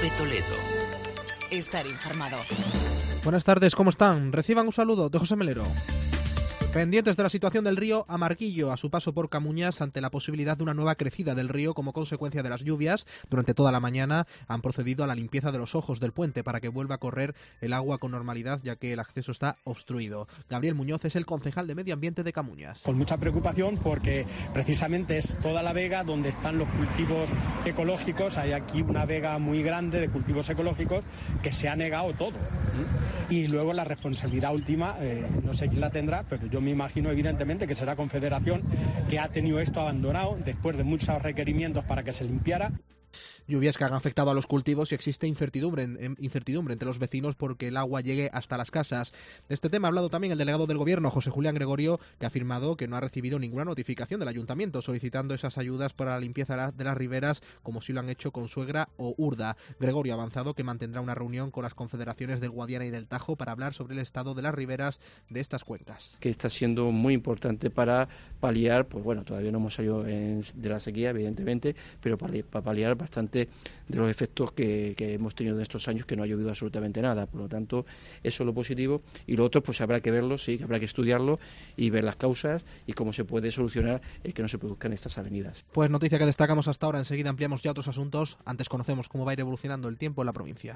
Cope Toledo. Estar informado. Buenas tardes, ¿cómo están? Reciban un saludo de José Melero. Pendientes de la situación del río Amarguillo a su paso por Camuñas ante la posibilidad de una nueva crecida del río como consecuencia de las lluvias. Durante toda la mañana han procedido a la limpieza de los ojos del puente para que vuelva a correr el agua con normalidad, ya que el acceso está obstruido. Gabriel Muñoz es el concejal de Medio Ambiente de Camuñas. Con mucha preocupación porque precisamente es toda la vega donde están los cultivos ecológicos. Hay aquí una vega muy grande de cultivos ecológicos que se ha negado todo. Y luego la responsabilidad última, no sé quién la tendrá, pero yo me imagino evidentemente que será Confederación, que ha tenido esto abandonado después de muchos requerimientos para que se limpiara. Lluvias que han afectado a los cultivos y existe incertidumbre entre los vecinos porque el agua llegue hasta las casas. De este tema ha hablado también el delegado del Gobierno, José Julián Gregorio, que ha afirmado que no ha recibido ninguna notificación del Ayuntamiento solicitando esas ayudas para la limpieza de las riberas, como si lo han hecho con Suegra o Urda. Gregorio ha avanzado que mantendrá una reunión con las confederaciones del Guadiana y del Tajo para hablar sobre el estado de las riberas de estas cuencas. Que está siendo muy importante para paliar, pues bueno, todavía no hemos salido de la sequía, evidentemente, pero para paliar bastante de los efectos que hemos tenido en estos años, que no ha llovido absolutamente nada. Por lo tanto, eso es lo positivo, y lo otro pues habrá que verlo, sí, que habrá que estudiarlo y ver las causas y cómo se puede solucionar el que no se produzcan estas avenidas. Pues noticia que destacamos hasta ahora, enseguida ampliamos ya otros asuntos. Antes conocemos cómo va a ir evolucionando el tiempo en la provincia.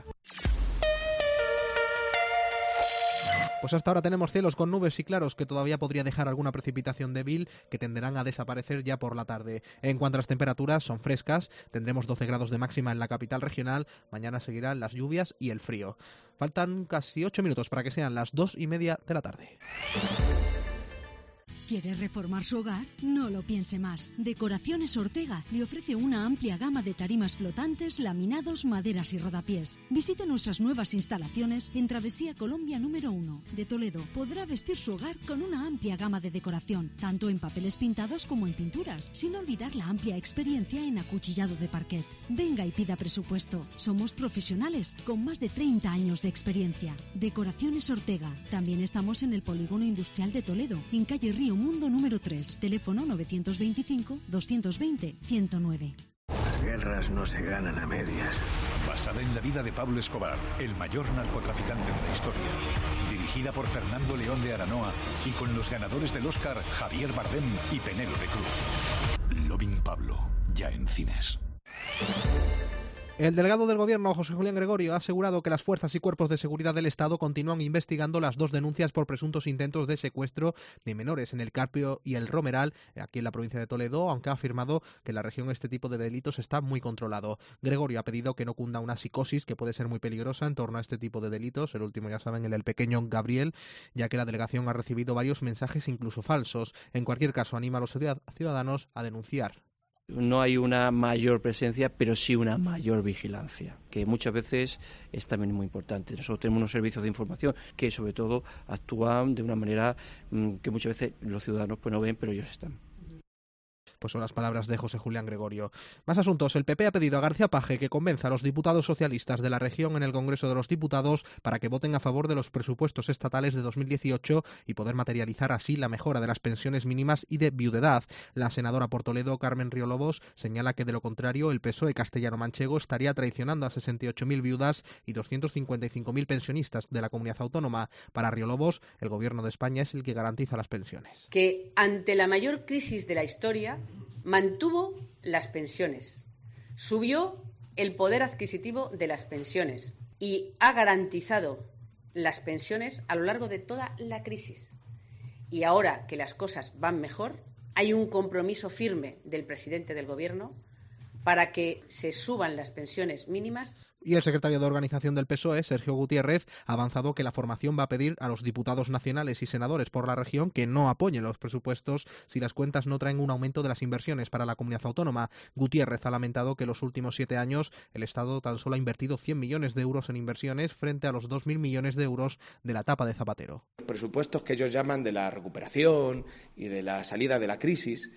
Pues hasta ahora tenemos cielos con nubes y claros que todavía podría dejar alguna precipitación débil que tenderán a desaparecer ya por la tarde. En cuanto a las temperaturas, son frescas, tendremos 12 grados de máxima en la capital regional, mañana seguirán las lluvias y el frío. Faltan casi 8 minutos para que sean las 2:30 de la tarde. ¿Quiere reformar su hogar? No lo piense más. Decoraciones Ortega le ofrece una amplia gama de tarimas flotantes, laminados, maderas y rodapiés. Visite nuestras nuevas instalaciones en Travesía Colombia número 1 de Toledo. Podrá vestir su hogar con una amplia gama de decoración, tanto en papeles pintados como en pinturas, sin olvidar la amplia experiencia en acuchillado de parquet. Venga y pida presupuesto. Somos profesionales con más de 30 años de experiencia. Decoraciones Ortega. También estamos en el Polígono Industrial de Toledo, en calle Río Mundo número 3, teléfono 925-220-109. Las guerras no se ganan a medias. Basada en la vida de Pablo Escobar, el mayor narcotraficante de la historia. Dirigida por Fernando León de Aranoa y con los ganadores del Oscar Javier Bardem y Penélope Cruz. Loving Pablo, ya en cines. El delegado del Gobierno, José Julián Gregorio, ha asegurado que las fuerzas y cuerpos de seguridad del Estado continúan investigando las 2 denuncias por presuntos intentos de secuestro de menores en el Carpio y el Romeral, aquí en la provincia de Toledo, aunque ha afirmado que en la región este tipo de delitos está muy controlado. Gregorio ha pedido que no cunda una psicosis que puede ser muy peligrosa en torno a este tipo de delitos, el último ya saben, el del pequeño Gabriel, ya que la delegación ha recibido varios mensajes incluso falsos. En cualquier caso, anima a los ciudadanos a denunciar. No hay una mayor presencia, pero sí una mayor vigilancia, que muchas veces es también muy importante. Nosotros tenemos unos servicios de información que sobre todo actúan de una manera que muchas veces los ciudadanos pues no ven, pero ellos están. Pues son las palabras de José Julián Gregorio. Más asuntos. El PP ha pedido a García Page que convenza a los diputados socialistas de la región en el Congreso de los Diputados para que voten a favor de los presupuestos estatales de 2018 y poder materializar así la mejora de las pensiones mínimas y de viudedad. La senadora por Toledo, Carmen Riolobos, señala que de lo contrario el PSOE castellano-manchego estaría traicionando a 68.000 viudas y 255.000 pensionistas de la comunidad autónoma. Para Riolobos, el Gobierno de España es el que garantiza las pensiones. Que ante la mayor crisis de la historia mantuvo las pensiones, subió el poder adquisitivo de las pensiones y ha garantizado las pensiones a lo largo de toda la crisis. Y ahora que las cosas van mejor, hay un compromiso firme del presidente del Gobierno para que se suban las pensiones mínimas. Y el secretario de Organización del PSOE, Sergio Gutiérrez, ha avanzado que la formación va a pedir a los diputados nacionales y senadores por la región que no apoyen los presupuestos si las cuentas no traen un aumento de las inversiones para la comunidad autónoma. Gutiérrez ha lamentado que en los últimos 7 años el Estado tan solo ha invertido 100 millones de euros en inversiones frente a los 2.000 millones de euros de la etapa de Zapatero. Los presupuestos que ellos llaman de la recuperación y de la salida de la crisis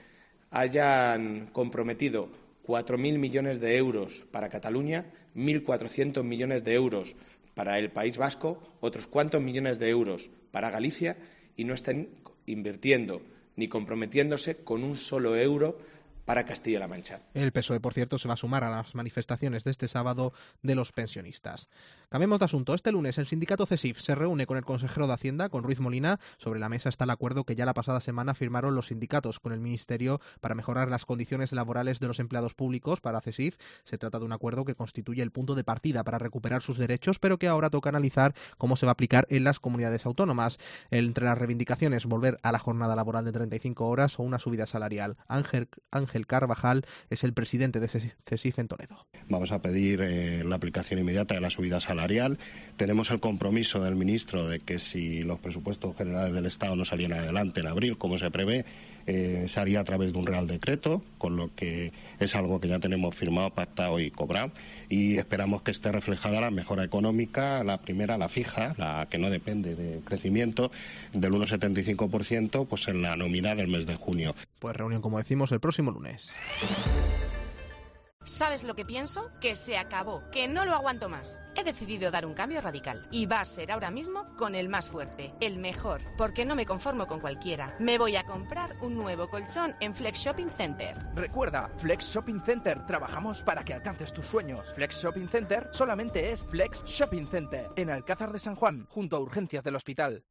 hayan comprometido 4.000 millones de euros para Cataluña, 1.400 millones de euros para el País Vasco, otros cuantos millones de euros para Galicia y no están invirtiendo ni comprometiéndose con un solo euro para Castilla-La Mancha. El PSOE, por cierto, se va a sumar a las manifestaciones de este sábado de los pensionistas. Cambiemos de asunto. Este lunes el sindicato CESIF se reúne con el consejero de Hacienda, con Ruiz Molina. Sobre la mesa está el acuerdo que ya la pasada semana firmaron los sindicatos con el Ministerio para mejorar las condiciones laborales de los empleados públicos. Para CESIF se trata de un acuerdo que constituye el punto de partida para recuperar sus derechos, pero que ahora toca analizar cómo se va a aplicar en las comunidades autónomas. Entre las reivindicaciones, volver a la jornada laboral de 35 horas o una subida salarial. Ángel Carvajal es el presidente de CESIF en Toledo. Vamos a pedir la aplicación inmediata de la subida salarial. Tenemos el compromiso del ministro de que si los presupuestos generales del Estado no salieran adelante en abril, como se prevé, se haría a través de un Real Decreto, con lo que es algo que ya tenemos firmado, pactado y cobrado, y esperamos que esté reflejada la mejora económica, la primera, la fija, la que no depende de crecimiento, del 1,75%, pues en la nómina del mes de junio. Pues reunión, como decimos, el próximo lunes. ¿Sabes lo que pienso? Que se acabó, que no lo aguanto más. He decidido dar un cambio radical y va a ser ahora mismo con el más fuerte, el mejor, porque no me conformo con cualquiera. Me voy a comprar un nuevo colchón en Flex Shopping Center. Recuerda, Flex Shopping Center, trabajamos para que alcances tus sueños. Flex Shopping Center solamente es Flex Shopping Center, en Alcázar de San Juan, junto a urgencias del hospital.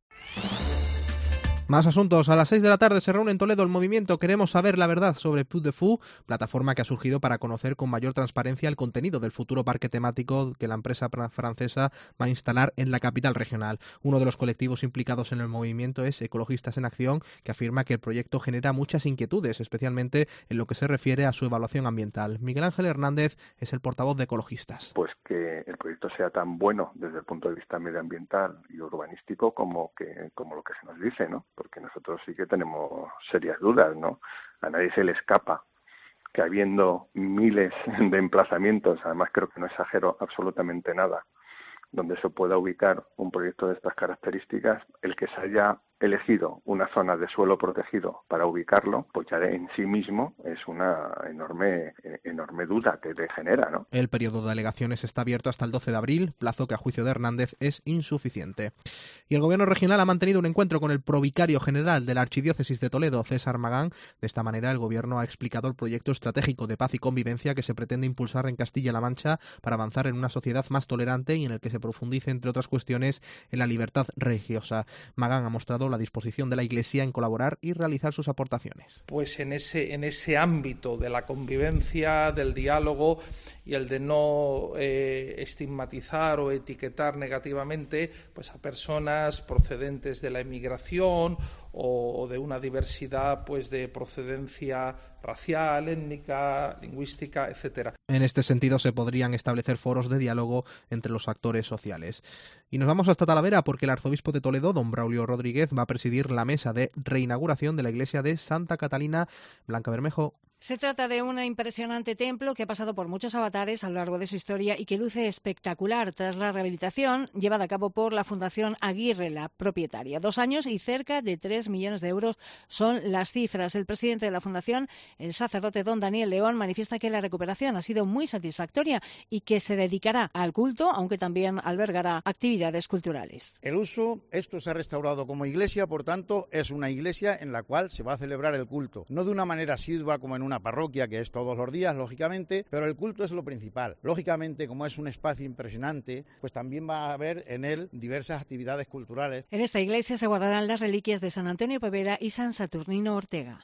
Más asuntos. A las 6 de la tarde se reúne en Toledo el movimiento Queremos saber la verdad sobre Puy de Fou, plataforma que ha surgido para conocer con mayor transparencia el contenido del futuro parque temático que la empresa francesa va a instalar en la capital regional. Uno de los colectivos implicados en el movimiento es Ecologistas en Acción, que afirma que el proyecto genera muchas inquietudes, especialmente en lo que se refiere a su evaluación ambiental. Miguel Ángel Hernández es el portavoz de Ecologistas. Pues que el proyecto sea tan bueno desde el punto de vista medioambiental y urbanístico como lo que se nos dice, ¿no? Porque nosotros sí que tenemos serias dudas, ¿no? A nadie se le escapa que habiendo miles de emplazamientos, además creo que no exagero absolutamente nada, donde se pueda ubicar un proyecto de estas características, el que se haya elegido una zona de suelo protegido para ubicarlo, pues ya en sí mismo es una enorme duda que te genera, ¿no? El periodo de alegaciones está abierto hasta el 12 de abril, plazo que a juicio de Hernández es insuficiente. Y el gobierno regional ha mantenido un encuentro con el provicario general de la Archidiócesis de Toledo, César Magán. De esta manera, el gobierno ha explicado el proyecto estratégico de paz y convivencia que se pretende impulsar en Castilla-La Mancha para avanzar en una sociedad más tolerante y en el que se profundice, entre otras cuestiones, en la libertad religiosa. Magán ha mostrado la disposición de la Iglesia en colaborar y realizar sus aportaciones. Pues en ese ámbito de la convivencia, del diálogo y el de no estigmatizar o etiquetar negativamente pues a personas procedentes de la emigración o de una diversidad pues de procedencia racial, étnica, lingüística, etcétera. En este sentido se podrían establecer foros de diálogo entre los actores sociales. Y nos vamos hasta Talavera porque el arzobispo de Toledo, don Braulio Rodríguez, va a presidir la mesa de reinauguración de la iglesia de Santa Catalina. Blanca Bermejo. Se trata de un impresionante templo que ha pasado por muchos avatares a lo largo de su historia y que luce espectacular tras la rehabilitación llevada a cabo por la Fundación Aguirre, la propietaria. 2 años y cerca de 3 millones de euros son las cifras. El presidente de la Fundación, el sacerdote don Daniel León, manifiesta que la recuperación ha sido muy satisfactoria y que se dedicará al culto, aunque también albergará actividades culturales. El uso, esto se ha restaurado como iglesia, por tanto, es una iglesia en la cual se va a celebrar el culto. No de una manera asidua como en una parroquia, que es todos los días, lógicamente, pero el culto es lo principal. Lógicamente, como es un espacio impresionante, pues también va a haber en él diversas actividades culturales. En esta iglesia se guardarán las reliquias de San Antonio Poveda y San Saturnino Ortega.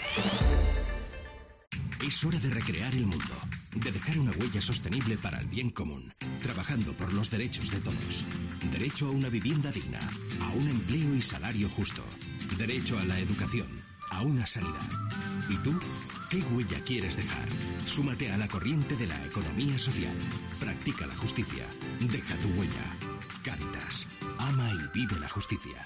Es hora de recrear el mundo, de dejar una huella sostenible para el bien común, trabajando por los derechos de todos. Derecho a una vivienda digna, a un empleo y salario justo. Derecho a la educación, a una sanidad. ¿Y tú? ¿Qué huella quieres dejar? Súmate a la corriente de la economía social. Practica la justicia. Deja tu huella. Cáritas. Ama y vive la justicia.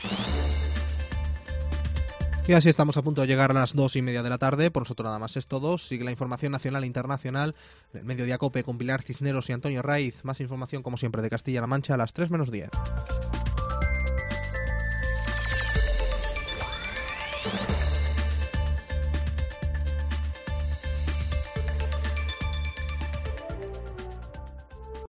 Y así estamos a punto de llegar a las 2:30 de la tarde. Por nosotros nada más es todo. Sigue la información nacional e internacional en el Mediodía COPE con Pilar Cisneros y Antonio Raiz. Más información, como siempre, de Castilla-La Mancha a las 3 menos 10.